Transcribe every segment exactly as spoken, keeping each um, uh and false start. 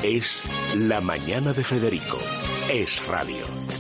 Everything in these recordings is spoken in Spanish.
Es La Mañana de Federico. Es radio.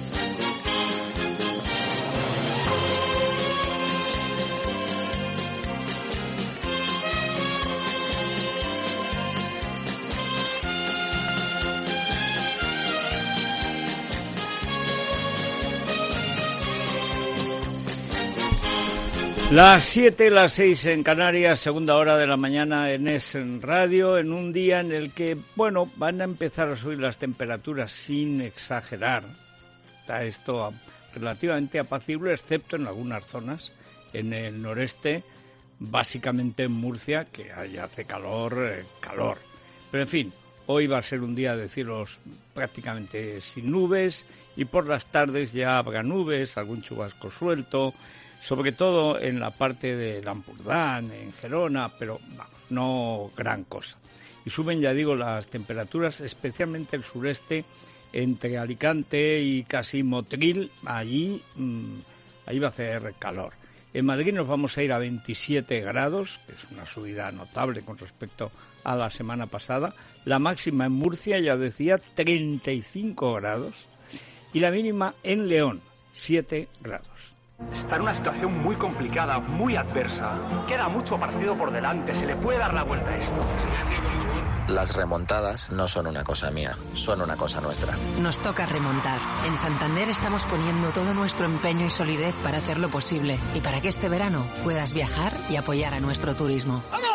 Las siete, las seis en Canarias, segunda hora de la mañana en Es Radio, en un día en el que, bueno, van a empezar a subir las temperaturas sin exagerar. Está esto relativamente apacible, excepto en algunas zonas, en el noreste, básicamente en Murcia, que allá hace calor, eh, calor. Pero en fin, hoy va a ser un día de cielos prácticamente sin nubes y por las tardes ya habrá nubes, algún chubasco suelto, sobre todo en la parte de Lampurdán, en Gerona, pero vamos, no gran cosa. Y suben, ya digo, las temperaturas, especialmente el sureste, entre Alicante y casi Motril, allí, mmm, ahí va a hacer calor. En Madrid nos vamos a ir a veintisiete grados, que es una subida notable con respecto a la semana pasada. La máxima en Murcia, ya decía, treinta y cinco grados. Y la mínima en León, siete grados. Está en una situación muy complicada, muy adversa. Queda mucho partido por delante, se le puede dar la vuelta a esto. Las remontadas no son una cosa mía, son una cosa nuestra. Nos toca remontar. En Santander estamos poniendo todo nuestro empeño y solidez para hacerlo posible y para que este verano puedas viajar y apoyar a nuestro turismo. ¡Vamos!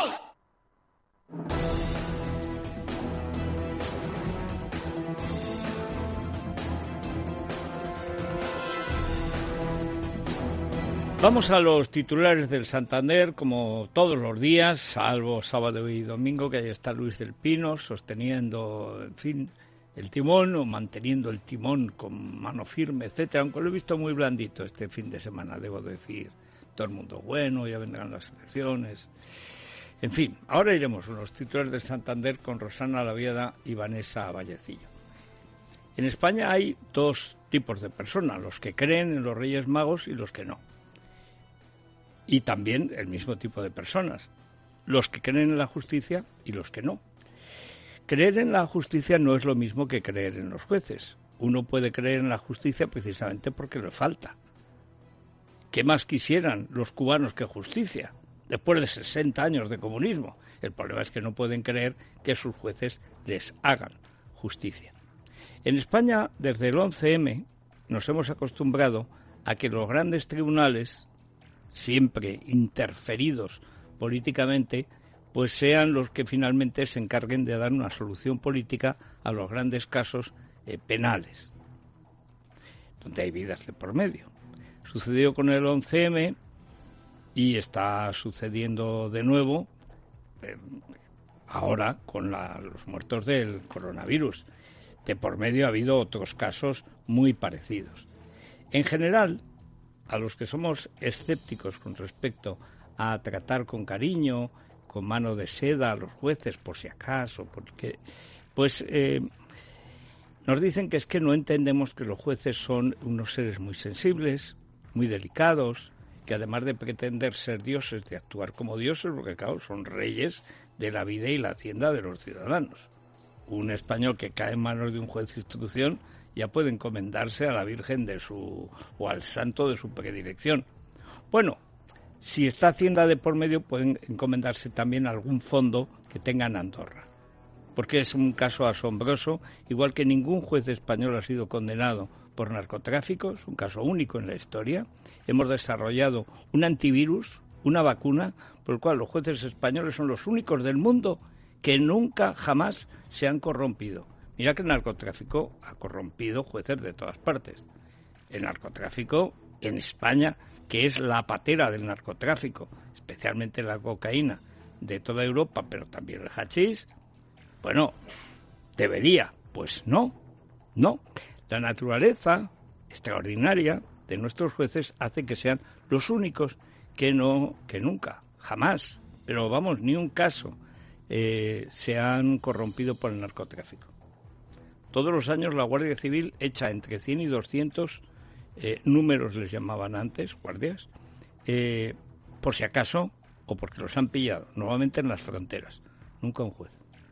Vamos a los titulares del Santander, como todos los días, salvo sábado y domingo, que ahí está Luis del Pino sosteniendo, en fin, el timón o manteniendo el timón con mano firme, etcétera. Aunque lo he visto muy blandito este fin de semana, debo decir. Todo el mundo bueno, ya vendrán las elecciones. En fin, ahora iremos a los titulares del Santander con Rosana Laviada y Vanessa Vallecillo. En España hay dos tipos de personas, los que creen en los Reyes Magos y los que no. Y también el mismo tipo de personas, los que creen en la justicia y los que no. Creer en la justicia no es lo mismo que creer en los jueces. Uno puede creer en la justicia precisamente porque le falta. ¿Qué más quisieran los cubanos que justicia? Después de sesenta años de comunismo. El problema es que no pueden creer que sus jueces les hagan justicia. En España, desde el once eme, nos hemos acostumbrado a que los grandes tribunales, siempre interferidos políticamente, pues sean los que finalmente se encarguen de dar una solución política a los grandes casos eh, penales, donde hay vidas de por medio. Sucedió con el once eme y está sucediendo de nuevo eh, ahora con la, los muertos del coronavirus. De por medio ha habido otros casos muy parecidos. En general, a los que somos escépticos con respecto a tratar con cariño, con mano de seda a los jueces, por si acaso, porque, pues eh, nos dicen que es que no entendemos que los jueces son unos seres muy sensibles, muy delicados, que además de pretender ser dioses, de actuar como dioses, porque claro, son reyes de la vida y la hacienda de los ciudadanos. Un español que cae en manos de un juez de instrucción ya puede encomendarse a la Virgen de su o al santo de su predilección. Bueno, si está Hacienda de por medio, pueden encomendarse también a algún fondo que tenga en Andorra, porque es un caso asombroso, igual que ningún juez español ha sido condenado por narcotráfico, es un caso único en la historia. Hemos desarrollado un antivirus, una vacuna, por el cual los jueces españoles son los únicos del mundo que nunca, jamás se han corrompido. Mira que el narcotráfico ha corrompido jueces de todas partes. El narcotráfico en España, que es la patera del narcotráfico, especialmente la cocaína de toda Europa, pero también el hachís, bueno, debería, pues no, no. La naturaleza extraordinaria de nuestros jueces hace que sean los únicos que no, que nunca, jamás, pero vamos, ni un caso eh, se han corrompido por el narcotráfico. Todos los años la Guardia Civil echa entre cien y doscientos eh, números, les llamaban antes, guardias, eh, por si acaso o porque los han pillado, normalmente en las fronteras, nunca un juez.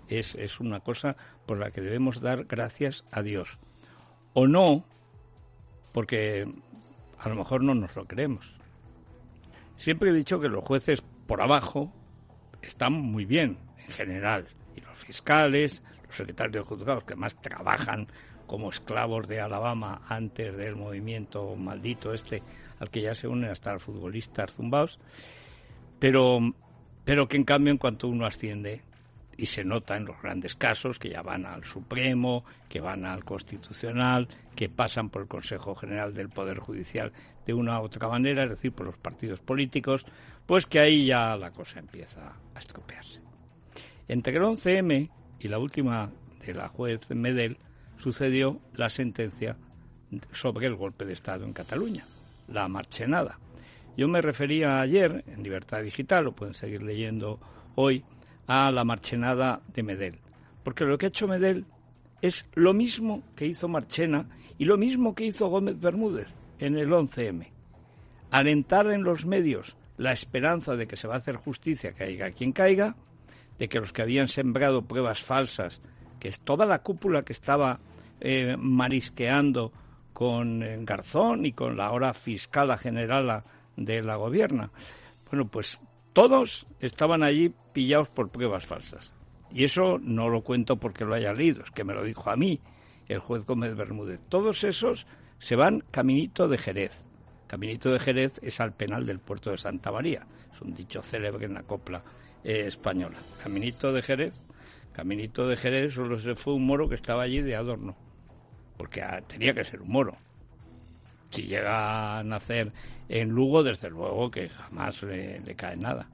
es, es una cosa por la que debemos dar gracias a Dios. O no, porque a lo mejor no nos lo creemos. Siempre he dicho que los jueces por abajo están muy bien, en general, y los fiscales, los secretarios de juzgados, que más trabajan como esclavos de Alabama antes del movimiento maldito este, al que ya se unen hasta los futbolistas zumbaos, pero, pero que en cambio en cuanto uno asciende, y se nota en los grandes casos, que ya van al Supremo, que van al Constitucional, que pasan por el Consejo General del Poder Judicial de una u otra manera, es decir, por los partidos políticos, pues que ahí ya la cosa empieza a estropearse. Entre el once eme y la última de la juez Medel sucedió la sentencia sobre el golpe de Estado en Cataluña, la Marchenada. Yo me refería ayer, en Libertad Digital, lo pueden seguir leyendo hoy, a la Marchenada de Medel, porque lo que ha hecho Medel es lo mismo que hizo Marchena y lo mismo que hizo Gómez Bermúdez en el once eme. Alentar en los medios la esperanza de que se va a hacer justicia, caiga quien caiga, de que los que habían sembrado pruebas falsas, que es toda la cúpula que estaba eh, marisqueando con eh, Garzón y con la ahora fiscala generala de la gobierna, bueno, pues todos estaban allí pillados por pruebas falsas. Y eso no lo cuento porque lo haya leído, es que me lo dijo a mí el juez Gómez Bermúdez. Todos esos se van caminito de Jerez. Caminito de Jerez es al penal del puerto de Santa María. Es un dicho célebre en la copla eh, española. Caminito de Jerez. Caminito de Jerez solo se fue un moro que estaba allí de adorno. Porque ah, tenía que ser un moro. Si llega a nacer en Lugo, desde luego que jamás le, le cae nada.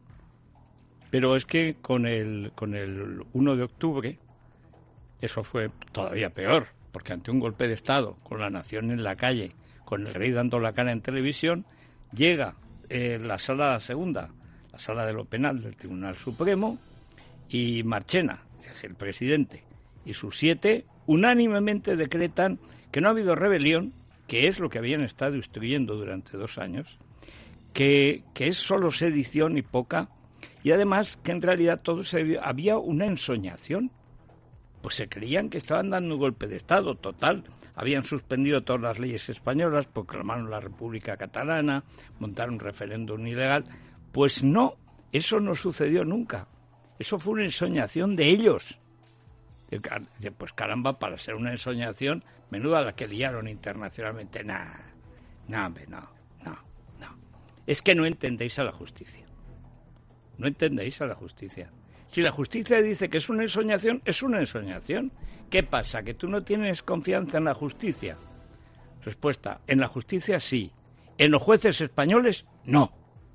Pero es que con el, con el uno de octubre eso fue todavía peor, porque ante un golpe de Estado, con la nación en la calle, con el rey dando la cara en televisión, llega eh, la sala segunda, la sala de lo penal del Tribunal Supremo, y Marchena, el presidente, y sus siete unánimemente decretan que no ha habido rebelión, que es lo que habían estado instruyendo durante dos años, que, que es solo sedición y poca, y además que en realidad todo se, había una ensoñación. Pues se creían que estaban dando un golpe de Estado total. Habían suspendido todas las leyes españolas, proclamaron la República Catalana, montaron un referéndum ilegal. Pues no, eso no sucedió nunca. Eso fue una ensoñación de ellos. Pues caramba, para ser una ensoñación, menuda la que liaron internacionalmente. Nah, no, hombre, no, no, no. Es que no entendéis a la justicia. No entendéis a la justicia. Si la justicia dice que es una ensoñación, es una ensoñación. ¿Qué pasa? ¿Que tú no tienes confianza en la justicia? Respuesta, en la justicia sí. En los jueces españoles, no.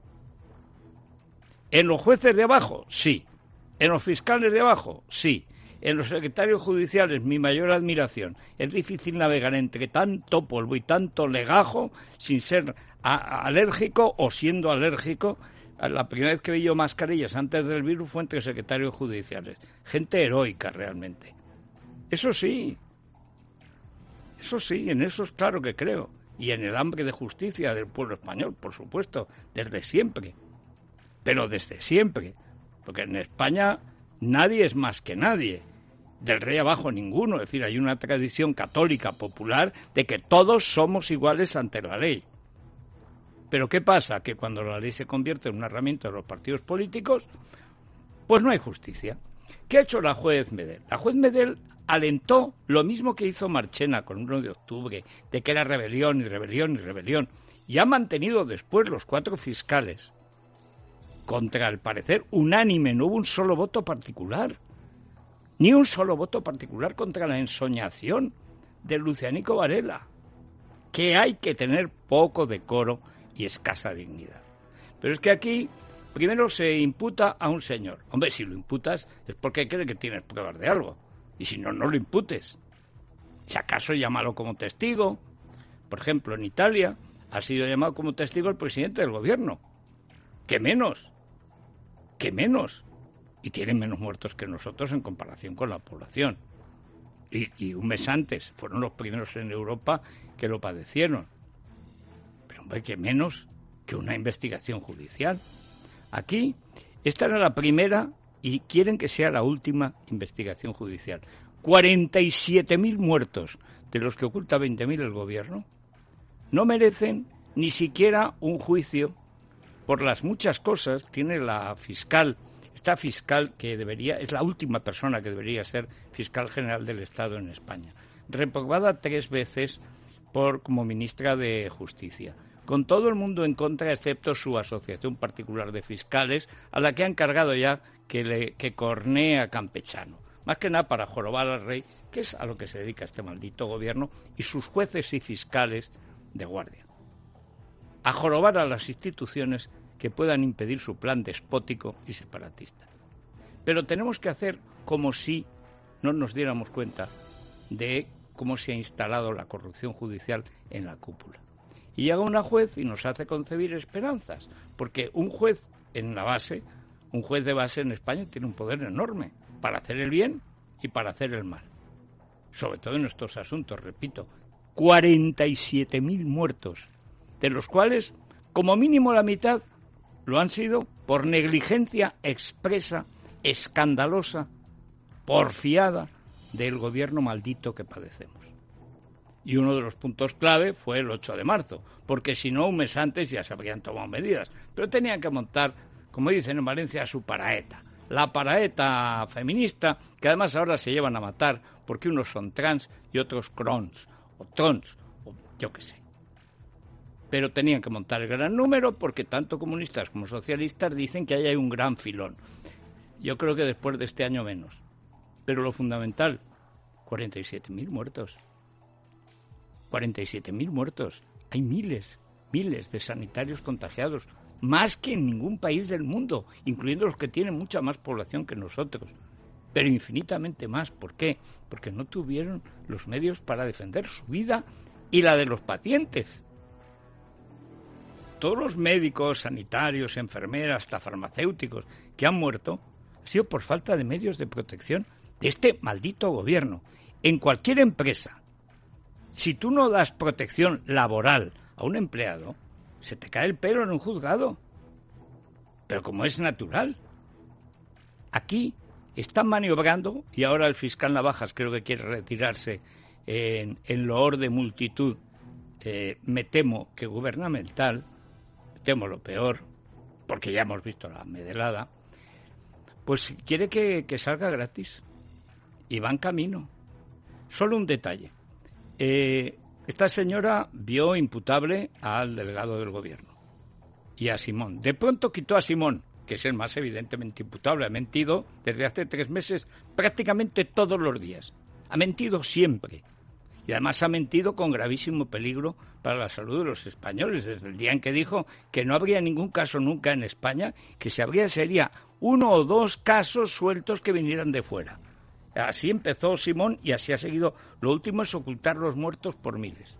En los jueces de abajo, sí. En los fiscales de abajo, sí. En los secretarios judiciales, mi mayor admiración. Es difícil navegar entre tanto polvo y tanto legajo sin ser a- alérgico o siendo alérgico. La primera vez que vi yo mascarillas antes del virus fue entre secretarios judiciales. Gente heroica, realmente. Eso sí. Eso sí, en eso es claro que creo. Y en el hambre de justicia del pueblo español, por supuesto, desde siempre. Pero desde siempre. Porque en España nadie es más que nadie. Del rey abajo ninguno. Es decir, hay una tradición católica popular de que todos somos iguales ante la ley. Pero ¿qué pasa? Que cuando la ley se convierte en una herramienta de los partidos políticos, pues no hay justicia. ¿Qué ha hecho la juez Medel? La juez Medel alentó lo mismo que hizo Marchena con el uno de octubre, de que era rebelión y rebelión y rebelión, y ha mantenido después los cuatro fiscales contra el parecer unánime. No hubo un solo voto particular, ni un solo voto particular contra la ensoñación de Lucianico Varela, que hay que tener poco decoro y escasa dignidad. Pero es que aquí primero se imputa a un señor. Hombre, si lo imputas es porque cree que tienes pruebas de algo. Y si no, no lo imputes. Si acaso llámalo como testigo. Por ejemplo, en Italia ha sido llamado como testigo el presidente del gobierno. ¿Qué menos? ¿Qué menos? Y tienen menos muertos que nosotros en comparación con la población. Y, y un mes antes fueron los primeros en Europa que lo padecieron. Pero hombre, que menos que una investigación judicial. Aquí, esta era la primera y quieren que sea la última investigación judicial. cuarenta y siete mil muertos, de los que oculta veinte mil el gobierno, no merecen ni siquiera un juicio por las muchas cosas. Tiene la fiscal, esta fiscal que debería, es la última persona que debería ser fiscal general del Estado en España, reprobada tres veces por como ministra de Justicia, con todo el mundo en contra excepto su asociación particular de fiscales, a la que han cargado ya que, le, que cornea campechano, más que nada para jorobar al rey, que es a lo que se dedica este maldito gobierno, y sus jueces y fiscales de guardia, a jorobar a las instituciones que puedan impedir su plan despótico y separatista. Pero tenemos que hacer como si no nos diéramos cuenta de cómo se ha instalado la corrupción judicial en la cúpula. Y llega una juez y nos hace concebir esperanzas, porque un juez en la base, un juez de base en España tiene un poder enorme para hacer el bien y para hacer el mal. Sobre todo en estos asuntos, repito, cuarenta y siete mil muertos, de los cuales, como mínimo la mitad, lo han sido por negligencia expresa, escandalosa, porfiada del gobierno maldito que padecemos. Y uno de los puntos clave fue el ocho de marzo, porque si no, un mes antes ya se habrían tomado medidas. Pero tenían que montar, como dicen en Valencia, su paraeta. La paraeta feminista, que además ahora se llevan a matar, porque unos son trans y otros crons, o trons, o yo qué sé. Pero tenían que montar el gran número, porque tanto comunistas como socialistas dicen que ahí hay un gran filón. Yo creo que después de este año menos. Pero lo fundamental, cuarenta y siete mil muertos. cuarenta y siete mil muertos. Hay miles, miles de sanitarios contagiados, más que en ningún país del mundo, incluyendo los que tienen mucha más población que nosotros, pero infinitamente más. ¿Por qué? Porque no tuvieron los medios para defender su vida y la de los pacientes. Todos los médicos, sanitarios, enfermeras, hasta farmacéuticos que han muerto ha sido por falta de medios de protección de este maldito gobierno. En cualquier empresa, si tú no das protección laboral a un empleado, se te cae el pelo en un juzgado. Pero como es natural. Aquí están maniobrando, y ahora el fiscal Navajas creo que quiere retirarse en, en loor de multitud, eh, me temo que gubernamental, me temo lo peor, porque ya hemos visto la medelada, pues quiere que, que salga gratis. Y va en camino. Solo un detalle. Eh, esta señora vio imputable al delegado del gobierno y a Simón. De pronto quitó a Simón, que es el más evidentemente imputable. Ha mentido desde hace tres meses prácticamente todos los días. Ha mentido siempre. Y además ha mentido con gravísimo peligro para la salud de los españoles, desde el día en que dijo que no habría ningún caso nunca en España, que si habría sería uno o dos casos sueltos que vinieran de fuera. Así empezó Simón y así ha seguido. Lo último es ocultar los muertos por miles.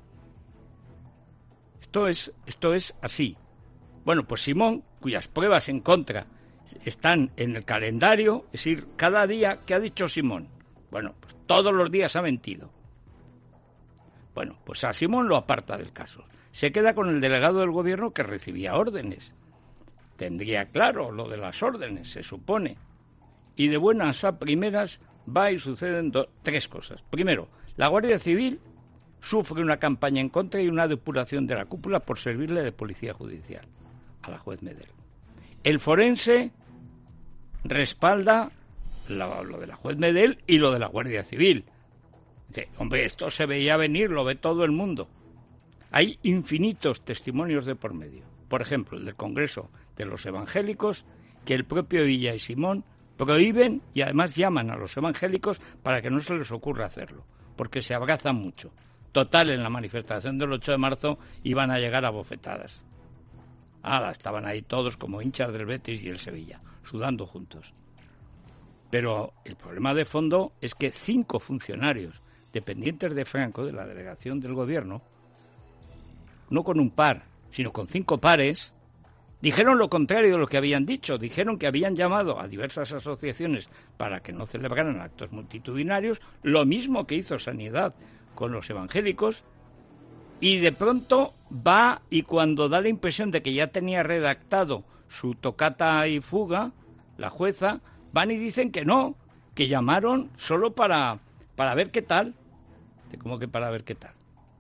Esto es, esto es así. Bueno, pues Simón, cuyas pruebas en contra están en el calendario, es decir, cada día, ¿qué ha dicho Simón? Bueno, pues todos los días ha mentido. Bueno, pues a Simón lo aparta del caso. Se queda con el delegado del gobierno que recibía órdenes. Tendría claro lo de las órdenes, se supone. Y de buenas a primeras va y suceden do- tres cosas. Primero, la Guardia Civil sufre una campaña en contra y una depuración de la cúpula por servirle de policía judicial a la juez Medel. El forense respalda lo, lo de la juez Medel y lo de la Guardia Civil. Dice, hombre, esto se veía venir, lo ve todo el mundo. Hay infinitos testimonios de por medio. Por ejemplo, el del Congreso de los Evangélicos, que el propio Villa y Simón prohíben y además llaman a los evangélicos para que no se les ocurra hacerlo, porque se abrazan mucho. Total, en la manifestación del ocho de marzo iban a llegar a bofetadas. Ah, estaban ahí todos como hinchas del Betis y el Sevilla, sudando juntos. Pero el problema de fondo es que cinco funcionarios dependientes de Franco, de la delegación del gobierno, no con un par, sino con cinco pares, dijeron lo contrario de lo que habían dicho. Dijeron que habían llamado a diversas asociaciones para que no celebraran actos multitudinarios, lo mismo que hizo Sanidad con los evangélicos, y de pronto va y cuando da la impresión de que ya tenía redactado su tocata y fuga, la jueza van y dicen que no, que llamaron solo para, para ver qué tal. ¿Cómo que para ver qué tal?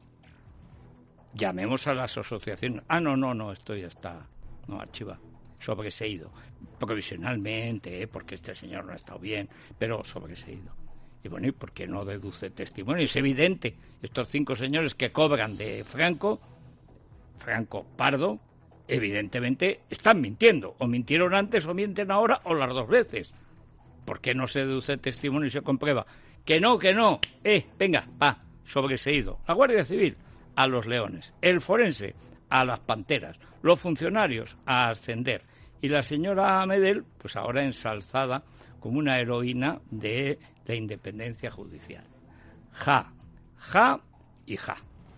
Llamemos a las asociaciones. Ah, no, no, no, esto ya está, no, archiva. Sobreseído, provisionalmente, ¿eh? Porque este señor no ha estado bien, pero sobreseído. Y bueno, ¿y por qué no deduce testimonio? Es evidente, estos cinco señores que cobran de Franco, Franco Pardo, evidentemente están mintiendo, o mintieron antes o mienten ahora, o las dos veces. ¿Por qué no se deduce testimonio y se comprueba? Que no, que no, eh, venga, va, sobreseído. La Guardia Civil a los leones, el forense a las panteras, los funcionarios a ascender, y la señora Medel, pues ahora ensalzada como una heroína de la independencia judicial. Ja, ja y ja.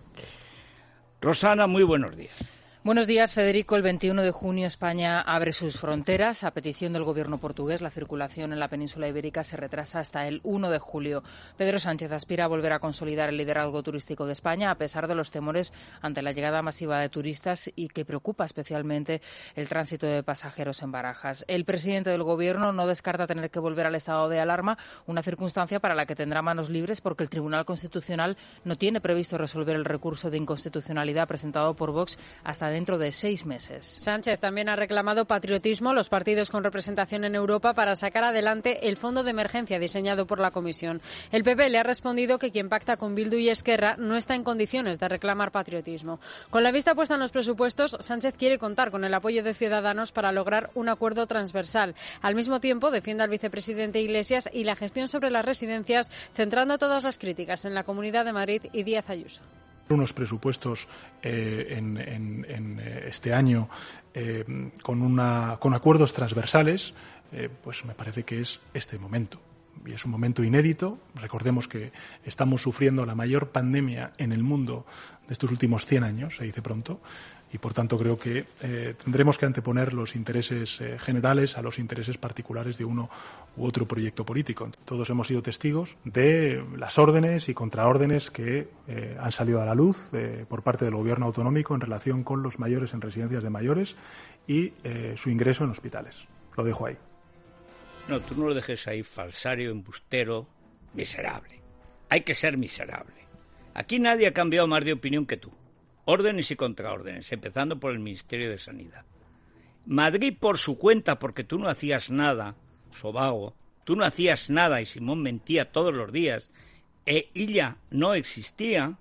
Rosana, muy buenos días. Buenos días, Federico. El veintiuno de junio España abre sus fronteras. A petición del gobierno portugués, la circulación en la península ibérica se retrasa hasta el uno de julio. Pedro Sánchez aspira a volver a consolidar el liderazgo turístico de España, a pesar de los temores ante la llegada masiva de turistas y que preocupa especialmente el tránsito de pasajeros en Barajas. El presidente del gobierno no descarta tener que volver al estado de alarma, una circunstancia para la que tendrá manos libres porque el Tribunal Constitucional no tiene previsto resolver el recurso de inconstitucionalidad presentado por Vox hasta dentro de seis meses. Sánchez también ha reclamado patriotismo a los partidos con representación en Europa para sacar adelante el fondo de emergencia diseñado por la Comisión. El P P le ha respondido que quien pacta con Bildu y Esquerra no está en condiciones de reclamar patriotismo. Con la vista puesta en los presupuestos, Sánchez quiere contar con el apoyo de Ciudadanos para lograr un acuerdo transversal. Al mismo tiempo, defiende al vicepresidente Iglesias y la gestión sobre las residencias, centrando todas las críticas en la Comunidad de Madrid y Díaz Ayuso. Unos presupuestos eh, en, en, en este año eh, con, una, con acuerdos transversales, eh, pues me parece que es este momento. Y es un momento inédito. Recordemos que estamos sufriendo la mayor pandemia en el mundo de estos últimos cien años, se dice pronto, y por tanto creo que eh, tendremos que anteponer los intereses eh, generales a los intereses particulares de uno u otro proyecto político. Todos hemos sido testigos de las órdenes y contraórdenes que eh, han salido a la luz eh, por parte del Gobierno autonómico en relación con los mayores en residencias de mayores y eh, su ingreso en hospitales. Lo dejo ahí. No, tú no lo dejes ahí, falsario, embustero, miserable. Hay que ser miserable. Aquí nadie ha cambiado más de opinión que tú. Órdenes y contraórdenes, empezando por el Ministerio de Sanidad. Madrid por su cuenta, porque tú no hacías nada, sobago, tú no hacías nada y Simón mentía todos los días, e ella no existía,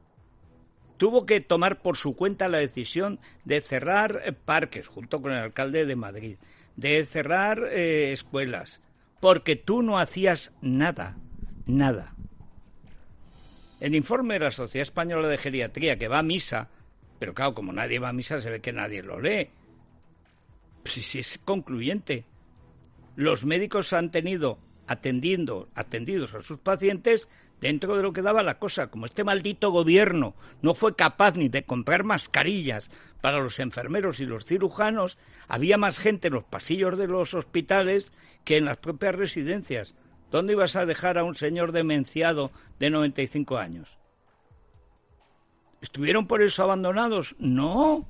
tuvo que tomar por su cuenta la decisión de cerrar parques, junto con el alcalde de Madrid, de cerrar eh, escuelas, porque tú no hacías nada, nada. El informe de la Sociedad Española de Geriatría, que va a misa, pero claro, como nadie va a misa, se ve que nadie lo lee. Sí, sí, es concluyente. Los médicos han tenido atendiendo, atendidos a sus pacientes dentro de lo que daba la cosa. Como este maldito gobierno no fue capaz ni de comprar mascarillas para los enfermeros y los cirujanos, había más gente en los pasillos de los hospitales que en las propias residencias. ¿Dónde ibas a dejar a un señor demenciado de noventa y cinco años? ¿Estuvieron por eso abandonados? No.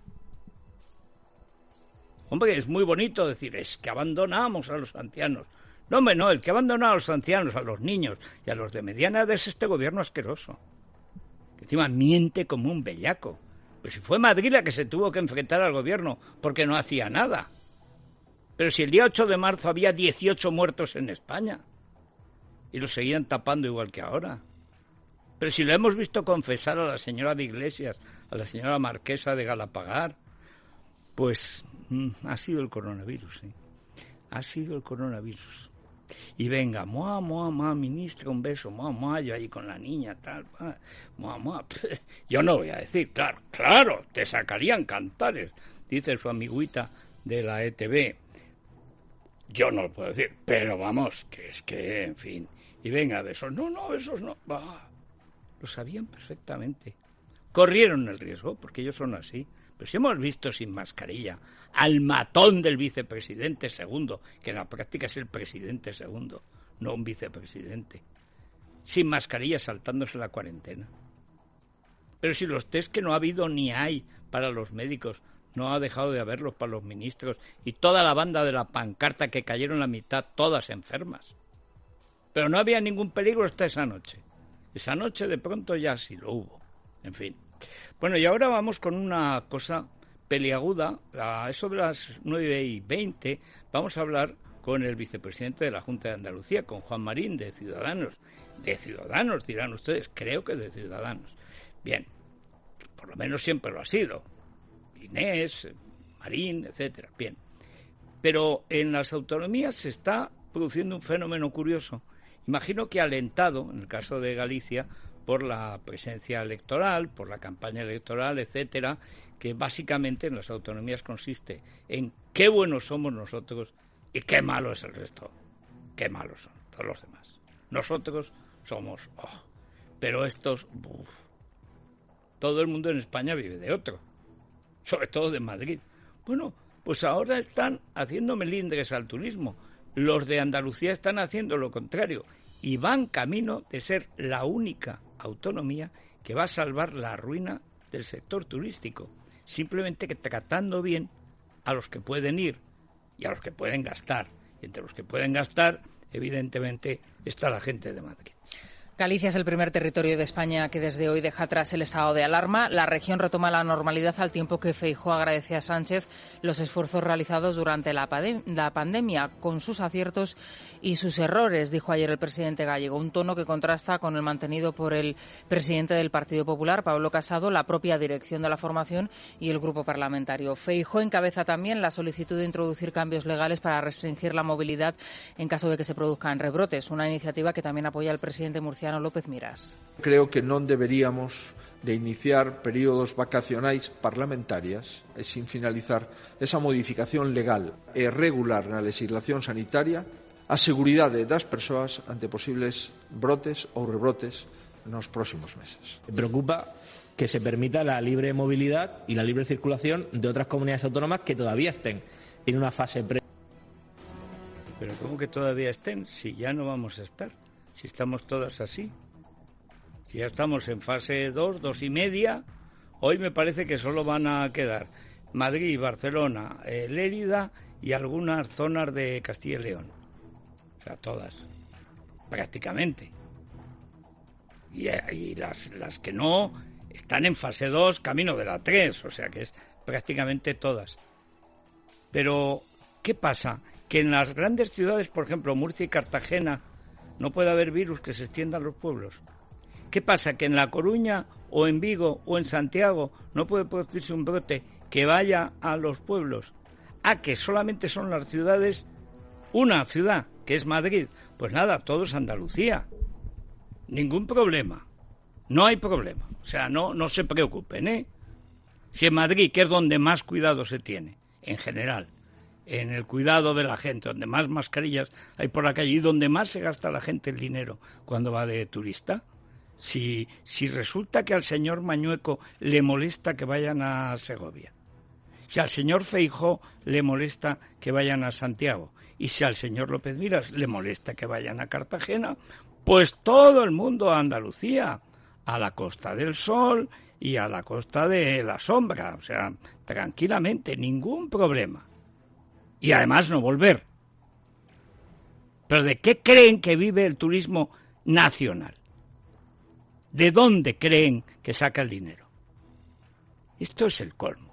Hombre, es muy bonito decir, es que abandonamos a los ancianos. No, hombre, no, el que abandona a los ancianos, a los niños y a los de mediana edad es este gobierno asqueroso. Que encima miente como un bellaco. Pues si fue Madrid la que se tuvo que enfrentar al gobierno porque no hacía nada. Pero si el día ocho de marzo había dieciocho muertos en España y los seguían tapando igual que ahora. Pero si lo hemos visto confesar a la señora de Iglesias, a la señora marquesa de Galapagar, pues mmm, ha sido el coronavirus, ¿eh? Ha sido el coronavirus. Y venga, mua, mua, mua, ministra, un beso, mua, mua, yo ahí con la niña, tal, mua, mua. Yo no voy a decir, claro, claro, te sacarían cantares, dice su amiguita de la E T V. Yo no lo puedo decir, pero vamos, que es que, en fin. Y venga, besos, no, no, besos no. Bah, lo sabían perfectamente. Corrieron el riesgo, porque ellos son así. Pero si hemos visto sin mascarilla al matón del vicepresidente segundo, que en la práctica es el presidente segundo, no un vicepresidente, sin mascarilla saltándose la cuarentena. Pero si los test que no ha habido ni hay para los médicos no ha dejado de haberlos para los ministros y toda la banda de la pancarta que cayeron la mitad, todas enfermas. Pero no había ningún peligro hasta esa noche. Esa noche de pronto ya sí lo hubo. En fin. Bueno, y ahora vamos con una cosa peliaguda. A eso de las nueve y veinte vamos a hablar con el vicepresidente de la Junta de Andalucía, con Juan Marín, de Ciudadanos. De Ciudadanos, dirán ustedes. Creo que de Ciudadanos. Bien. Por lo menos siempre lo ha sido. Inés, Marín, etcétera. Bien. Pero en las autonomías se está produciendo un fenómeno curioso. Imagino que alentado, en el caso de Galicia, por la presencia electoral, por la campaña electoral, etcétera, que básicamente en las autonomías consiste en qué buenos somos nosotros y qué malo es el resto. Qué malos son todos los demás. Nosotros somos, oh, pero estos, uff. Todo el mundo en España vive de otro, sobre todo de Madrid. Bueno, pues ahora están haciendo melindres al turismo. Los de Andalucía están haciendo lo contrario y van camino de ser la única autonomía que va a salvar la ruina del sector turístico, simplemente que tratando bien a los que pueden ir y a los que pueden gastar. Y entre los que pueden gastar, evidentemente, está la gente de Madrid. Galicia es el primer territorio de España que desde hoy deja atrás el estado de alarma. La región retoma la normalidad al tiempo que Feijóo agradece a Sánchez los esfuerzos realizados durante la, la pandemia, con sus aciertos y sus errores, dijo ayer el presidente gallego. Un tono que contrasta con el mantenido por el presidente del Partido Popular, Pablo Casado, la propia dirección de la formación y el grupo parlamentario. Feijóo encabeza también la solicitud de introducir cambios legales para restringir la movilidad en caso de que se produzcan rebrotes, una iniciativa que también apoya el presidente murciano López Miras. Creo que non deberíamos de iniciar períodos vacacionais parlamentarias e sin finalizar esa modificación legal e regular na legislación sanitaria a seguridade das persoas ante posibles brotes ou rebrotes nos próximos meses. Me preocupa que se permita la libre movilidad y la libre circulación de otras comunidades autónomas que todavía estén en una fase pre. Pero ¿cómo que todavía estén? Si ya no vamos a estar. Si estamos todas así, si ya estamos en fase dos, dos y media, hoy me parece que solo van a quedar Madrid, Barcelona, eh, Lérida y algunas zonas de Castilla y León. O sea, todas, prácticamente. Y, y las, las que no están en fase dos, camino de la tres, o sea que es prácticamente todas. Pero, ¿qué pasa? Que en las grandes ciudades, por ejemplo, Murcia y Cartagena, no puede haber virus que se extienda a los pueblos. ¿Qué pasa? Que en La Coruña o en Vigo o en Santiago no puede producirse un brote que vaya a los pueblos. Ah, que solamente son las ciudades, una ciudad, que es Madrid. Pues nada, todo es Andalucía. Ningún problema. No hay problema. O sea, no, no se preocupen, ¿eh? Si en Madrid, que es donde más cuidado se tiene, en general, en el cuidado de la gente, donde más mascarillas hay por la calle y donde más se gasta la gente el dinero cuando va de turista. Si, si resulta que al señor Mañueco le molesta que vayan a Segovia, si al señor Feijóo le molesta que vayan a Santiago y si al señor López Miras le molesta que vayan a Cartagena, pues todo el mundo a Andalucía, a la Costa del Sol y a la Costa de la Sombra, o sea, tranquilamente, ningún problema. Y además no volver. ¿Pero de qué creen que vive el turismo nacional? ¿De dónde creen que saca el dinero? Esto es el colmo.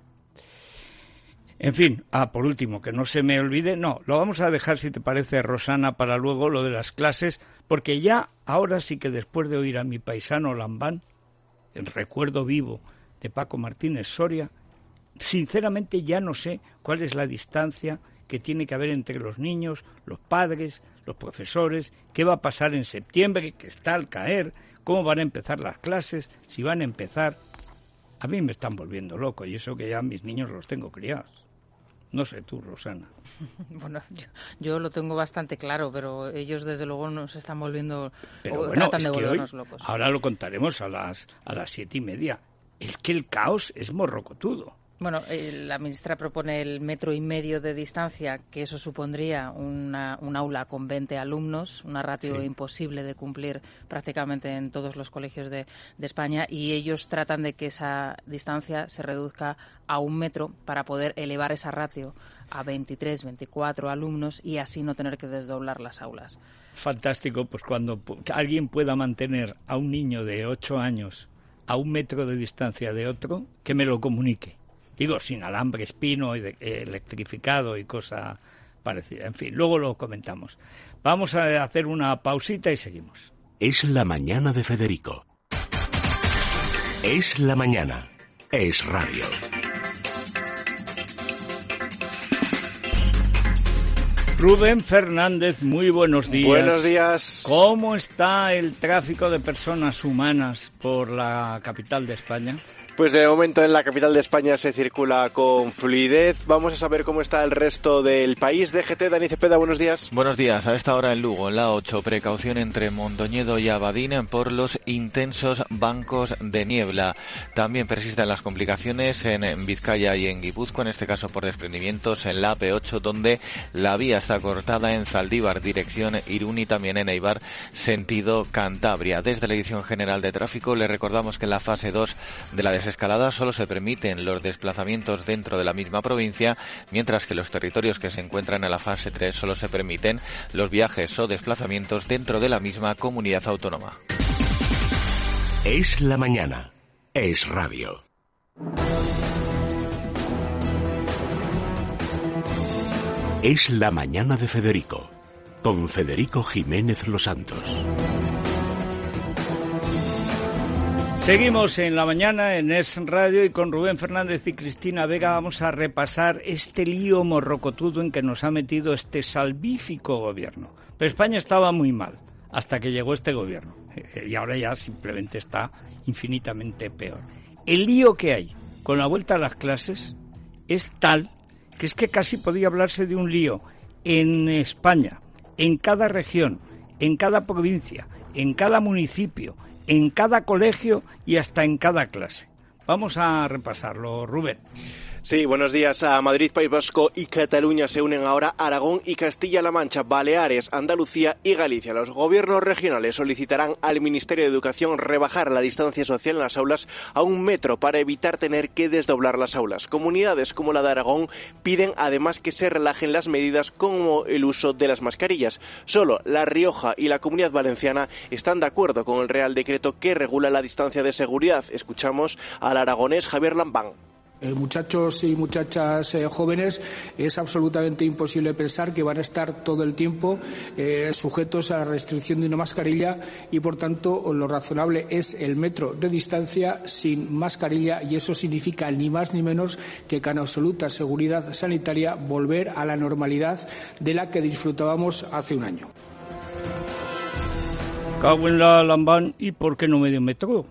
En fin, ah, por último, que no se me olvide, no, lo vamos a dejar, si te parece, Rosana, para luego lo de las clases, porque ya, ahora sí que después de oír a mi paisano Lambán, el recuerdo vivo de Paco Martínez Soria, sinceramente ya no sé cuál es la distancia que tiene que haber entre los niños, los padres, los profesores, qué va a pasar en septiembre, que está al caer, cómo van a empezar las clases, si van a empezar. A mí me están volviendo loco y eso que ya mis niños los tengo criados. No sé tú, Rosana. Bueno, yo, yo lo tengo bastante claro, pero ellos desde luego nos están volviendo, pero o bueno, tratan de volvernos hoy, locos. Ahora lo contaremos a las a las siete y media. Es que el caos es morrocotudo. Bueno, eh, la ministra propone el metro y medio de distancia, que eso supondría una, un aula con veinte alumnos, una ratio sí. imposible de cumplir prácticamente en todos los colegios de, de España, y ellos tratan de que esa distancia se reduzca a un metro para poder elevar esa ratio a veintitrés, veinticuatro alumnos y así no tener que desdoblar las aulas. Fantástico, pues cuando alguien pueda mantener a un niño de ocho años a un metro de distancia de otro, que me lo comunique. Digo, sin alambre espino, electrificado y cosa parecida. En fin, luego lo comentamos. Vamos a hacer una pausita y seguimos. Es la mañana de Federico. Es la mañana. Es radio. Rubén Fernández, muy buenos días. Buenos días. ¿Cómo está el tráfico de personas humanas por la capital de España? Pues de momento en la capital de España se circula con fluidez. Vamos a saber cómo está el resto del país. D G T, Dani Cepeda, buenos días. Buenos días. A esta hora en Lugo, en la ocho, precaución entre Mondoñedo y Abadín por los intensos bancos de niebla. También persisten las complicaciones en Vizcaya y en Guipúzcoa, en este caso por desprendimientos en la A P ocho, donde la vía está cortada en Zaldívar, dirección Irún, y también en Eibar, sentido Cantabria. Desde la Dirección General de Tráfico le recordamos que en la fase dos de la desescalada solo se permiten los desplazamientos dentro de la misma provincia, mientras que los territorios que se encuentran en la fase tres solo se permiten los viajes o desplazamientos dentro de la misma comunidad autónoma. Es la mañana. Es radio. Es la mañana de Federico, con Federico Jiménez Los Santos. Seguimos en la mañana en Es Radio y con Rubén Fernández y Cristina Vega vamos a repasar este lío morrocotudo en que nos ha metido este salvífico gobierno. Pero España estaba muy mal hasta que llegó este gobierno y ahora ya simplemente está infinitamente peor. El lío que hay con la vuelta a las clases es tal que es que casi podía hablarse de un lío en España, en cada región, en cada provincia, en cada municipio, en cada colegio y hasta en cada clase. Vamos a repasarlo, Rubén. Sí, buenos días. A Madrid, País Vasco y Cataluña se unen ahora Aragón y Castilla-La Mancha, Baleares, Andalucía y Galicia. Los gobiernos regionales solicitarán al Ministerio de Educación rebajar la distancia social en las aulas a un metro para evitar tener que desdoblar las aulas. Comunidades como la de Aragón piden además que se relajen las medidas como el uso de las mascarillas. Solo La Rioja y la Comunidad Valenciana están de acuerdo con el Real Decreto que regula la distancia de seguridad. Escuchamos al aragonés Javier Lambán. Eh, muchachos y muchachas eh, jóvenes, es absolutamente imposible pensar que van a estar todo el tiempo eh, sujetos a la restricción de una mascarilla y, por tanto, lo razonable es el metro de distancia sin mascarilla, y eso significa ni más ni menos que con absoluta seguridad sanitaria volver a la normalidad de la que disfrutábamos hace un año. Cago en la Lambán. ¿Y por qué no medio metro?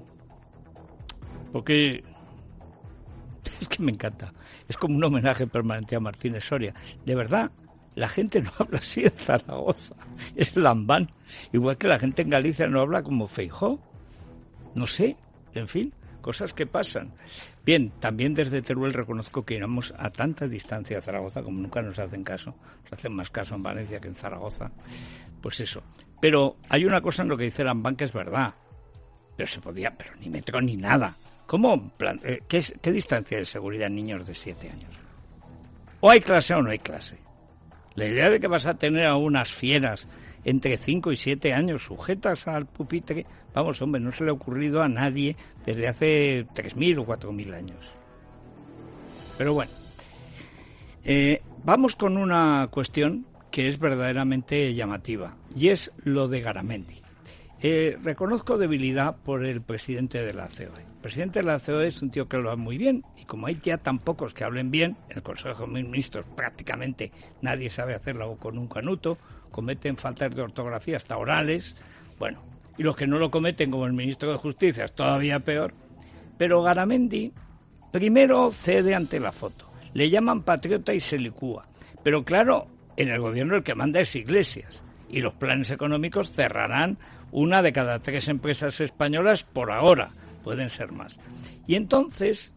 Porque es que me encanta. Es como un homenaje permanente a Martínez Soria. De verdad, la gente no habla así en Zaragoza. Es Lambán. Igual que la gente en Galicia no habla como Feijóo. No sé. En fin, cosas que pasan. Bien, también desde Teruel reconozco que iremos a tanta distancia a Zaragoza como nunca nos hacen caso. Nos hacen más caso en Valencia que en Zaragoza. Pues eso. Pero hay una cosa en lo que dice Lambán que es verdad. Pero se podía, pero ni metro ni nada. ¿Cómo? ¿Qué, es, ¿Qué distancia de seguridad en niños de siete años? ¿O hay clase o no hay clase? La idea de que vas a tener a unas fieras entre cinco y siete años sujetas al pupitre, vamos, hombre, no se le ha ocurrido a nadie desde hace tres mil o cuatro mil años. Pero bueno, eh, vamos con una cuestión que es verdaderamente llamativa, y es lo de Garamendi. Eh, reconozco debilidad por el presidente de la C O E. El presidente de la C O E es un tío que lo habla muy bien, y como hay ya tan pocos que hablen bien, en el Consejo de Ministros prácticamente nadie sabe hacerlo con un canuto, cometen faltas de ortografía hasta orales, bueno, y los que no lo cometen, como el ministro de Justicia, es todavía peor. Pero Garamendi primero cede ante la foto, le llaman patriota y se licúa, pero claro, en el gobierno el que manda es Iglesias, y los planes económicos cerrarán una de cada tres empresas españolas por ahora, pueden ser más. Y entonces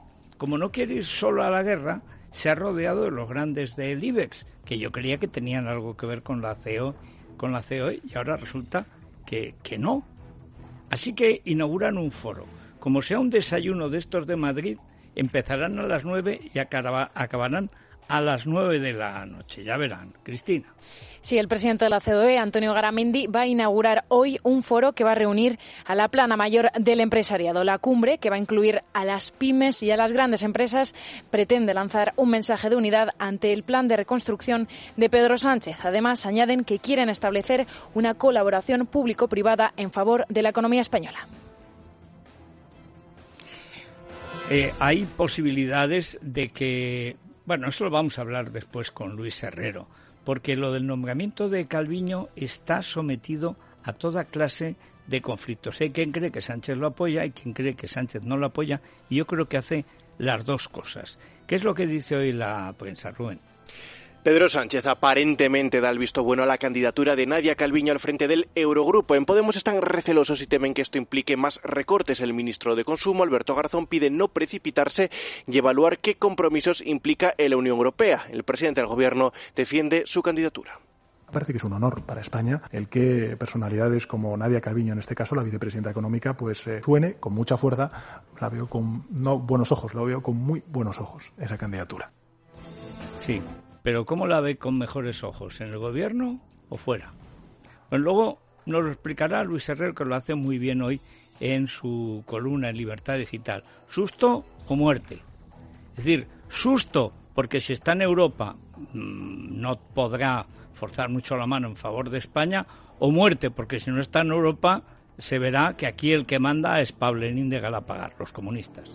como no quiere ir solo a la guerra, se ha rodeado de los grandes del IBEX, que yo creía que tenían algo que ver con la C E O, con la C E O, y ahora resulta que, que no. Así que inauguran un foro. Como sea un desayuno de estos de Madrid, empezarán a las nueve y acaba, acabarán a las nueve de la noche. Ya verán. Cristina. Sí, el presidente de la C O E, Antonio Garamendi, va a inaugurar hoy un foro que va a reunir a la plana mayor del empresariado. La cumbre, que va a incluir a las pymes y a las grandes empresas, pretende lanzar un mensaje de unidad ante el plan de reconstrucción de Pedro Sánchez. Además, añaden que quieren establecer una colaboración público-privada en favor de la economía española. Eh, hay posibilidades de que... Bueno, eso lo vamos a hablar después con Luis Herrero, porque lo del nombramiento de Calviño está sometido a toda clase de conflictos. Hay quien cree que Sánchez lo apoya, hay quien cree que Sánchez no lo apoya, y yo creo que hace las dos cosas. ¿Qué es lo que dice hoy la prensa, Rubén? Pedro Sánchez aparentemente da el visto bueno a la candidatura de Nadia Calviño al frente del Eurogrupo. En Podemos están recelosos y temen que esto implique más recortes. El ministro de Consumo, Alberto Garzón, pide no precipitarse y evaluar qué compromisos implica en la Unión Europea. El presidente del Gobierno defiende su candidatura. Parece que es un honor para España el que personalidades como Nadia Calviño, en este caso la vicepresidenta económica, pues eh, suene con mucha fuerza. La veo con no buenos ojos, la veo con muy buenos ojos esa candidatura. Sí. Pero ¿cómo la ve con mejores ojos? ¿En el gobierno o fuera? Bueno, luego nos lo explicará Luis Herrero, que lo hace muy bien hoy en su columna en Libertad Digital. ¿Susto o muerte? Es decir, susto, porque si está en Europa mmm, no podrá forzar mucho la mano en favor de España, o muerte, porque si no está en Europa se verá que aquí el que manda es Pablo Lenin de Galapagar, los comunistas.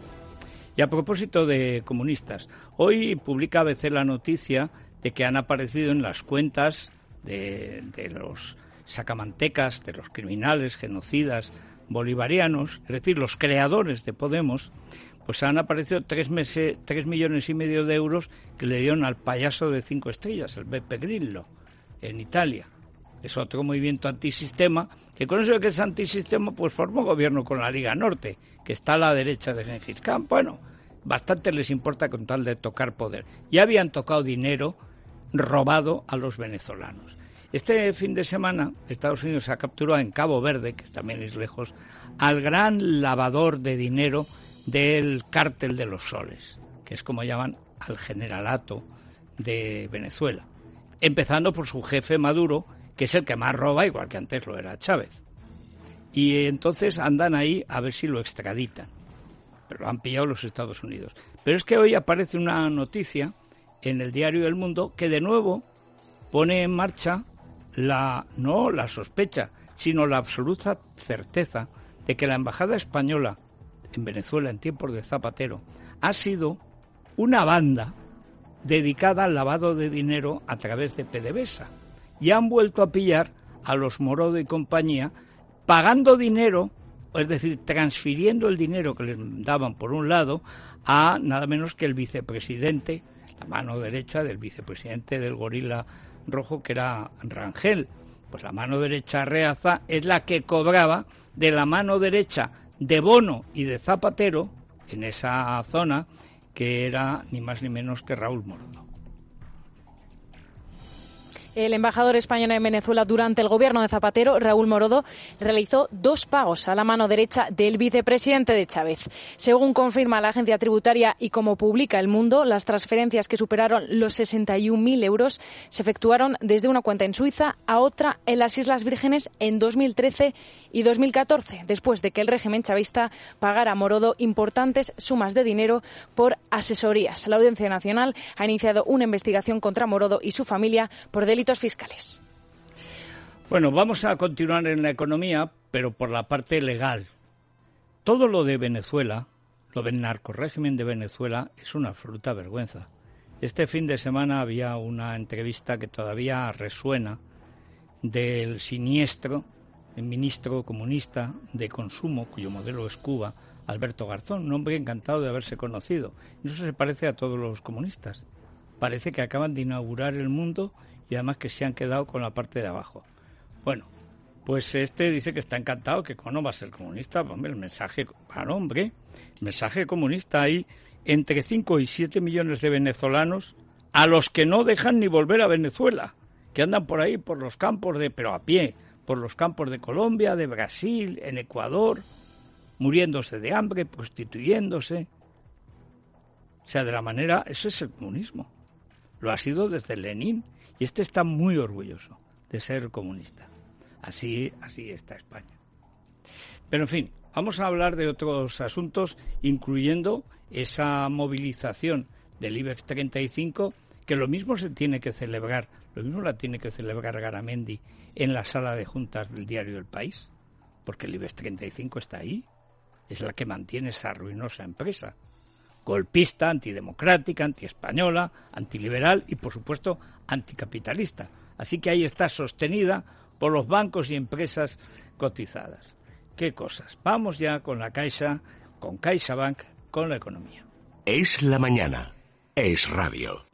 Y a propósito de comunistas, hoy publica A B C la noticia de que han aparecido en las cuentas de, de los sacamantecas, de los criminales, genocidas, bolivarianos, es decir, los creadores de Podemos, pues han aparecido tres, meses, tres millones y medio de euros que le dieron al payaso de cinco estrellas, el Beppe Grillo, en Italia. Es otro movimiento antisistema, que con eso de que es antisistema, pues formó gobierno con la Liga Norte, que está a la derecha de Gengis Khan. Bueno, bastante les importa con tal de tocar poder. Ya habían tocado dinero robado a los venezolanos. Este fin de semana, Estados Unidos ha capturado en Cabo Verde, que también es lejos, al gran lavador de dinero del cártel de los soles, que es como llaman al generalato de Venezuela. Empezando por su jefe Maduro, que es el que más roba, igual que antes lo era Chávez. Y entonces andan ahí a ver si lo extraditan. Pero lo han pillado los Estados Unidos. Pero es que hoy aparece una noticia en el diario El Mundo que de nuevo pone en marcha la no la sospecha, sino la absoluta certeza de que la embajada española en Venezuela en tiempos de Zapatero ha sido una banda dedicada al lavado de dinero a través de PDVSA. Y han vuelto a pillar a los Morodo y compañía pagando dinero, es decir, transfiriendo el dinero que les daban por un lado a nada menos que el vicepresidente, la mano derecha del vicepresidente del Gorila Rojo, que era Rangel. Pues la mano derecha Reaza es la que cobraba de la mano derecha de Bono y de Zapatero en esa zona, que era ni más ni menos que Raúl Morodo. El embajador español en Venezuela durante el gobierno de Zapatero, Raúl Morodo, realizó dos pagos a la mano derecha del vicepresidente de Chávez. Según confirma la agencia tributaria y como publica El Mundo, las transferencias que superaron los sesenta y un mil euros se efectuaron desde una cuenta en Suiza a otra en las Islas Vírgenes en dos mil trece y dos mil catorce, después de que el régimen chavista pagara a Morodo importantes sumas de dinero por asesorías. La Audiencia Nacional ha iniciado una investigación contra Morodo y su familia por delitos fiscales. Bueno, vamos a continuar en la economía, pero por la parte legal. Todo lo de Venezuela, lo del narcorrégimen de Venezuela, es una absoluta vergüenza. Este fin de semana había una entrevista que todavía resuena del siniestro el ministro comunista de Consumo, cuyo modelo es Cuba, Alberto Garzón, un hombre encantado de haberse conocido. Y eso se parece a todos los comunistas. Parece que acaban de inaugurar el mundo y además que se han quedado con la parte de abajo. Bueno, Pues este dice que está encantado, que cómo no va a ser comunista. Pues, hombre, el mensaje, claro, hombre, el mensaje comunista hay entre cinco y siete millones de venezolanos a los que no dejan ni volver a Venezuela, que andan por ahí, por los campos de, pero a pie, por los campos de Colombia, de Brasil, en Ecuador, muriéndose de hambre, prostituyéndose. O sea, de la manera, eso es el comunismo. Lo ha sido desde Lenin, y este está muy orgulloso de ser comunista. Así, así está España. Pero en fin, vamos a hablar de otros asuntos, incluyendo esa movilización del IBEX treinta y cinco, que lo mismo se tiene que celebrar, lo mismo la tiene que celebrar Garamendi en la sala de juntas del diario El País, porque el IBEX treinta y cinco está ahí, es la que mantiene esa ruinosa empresa, golpista, antidemocrática, antiespañola, antiliberal y, por supuesto, anticapitalista. Así que ahí está sostenida por los bancos y empresas cotizadas. ¿Qué cosas? Vamos ya con la Caixa, con CaixaBank, con la economía. Es la mañana. Es radio.